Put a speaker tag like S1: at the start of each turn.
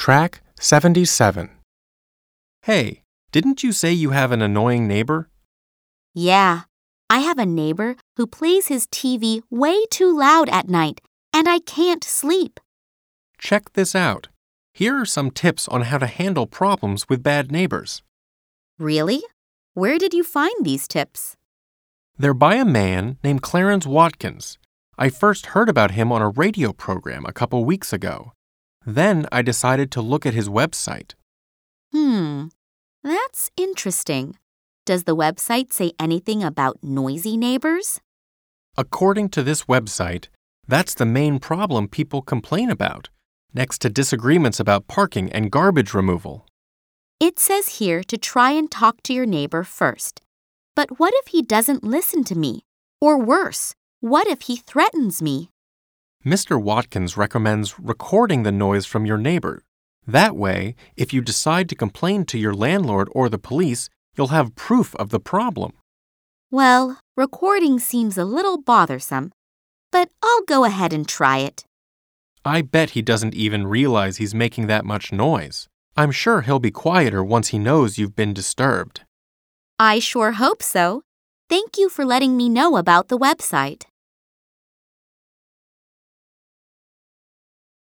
S1: Track 77.
S2: Hey, didn't you say you have an annoying neighbor?
S3: Yeah, I have a neighbor who plays his TV way too loud at night, and I can't sleep.
S2: Check this out. Here are some tips on how to handle problems with bad neighbors.
S3: Really? Where did you find these tips?
S2: They're by a man named Clarence Watkins. I first heard about him on a radio program a couple weeks ago. Then I decided to look at his website.
S3: That's interesting. Does the website say anything about noisy neighbors?
S2: According to this website, that's the main problem people complain about, next to disagreements about parking and garbage removal.
S3: It says here to try and talk to your neighbor first. But what if he doesn't listen to me? Or worse, what if he threatens me?
S2: Mr. Watkins recommends recording the noise from your neighbor. That way, if you decide to complain to your landlord or the police, you'll have proof of the problem.
S3: Well, recording seems a little bothersome, but I'll go ahead and try it.
S2: I bet he doesn't even realize he's making that much noise. I'm sure he'll be quieter once he knows you've been disturbed.
S3: I sure hope so. Thank you for letting me know about the website.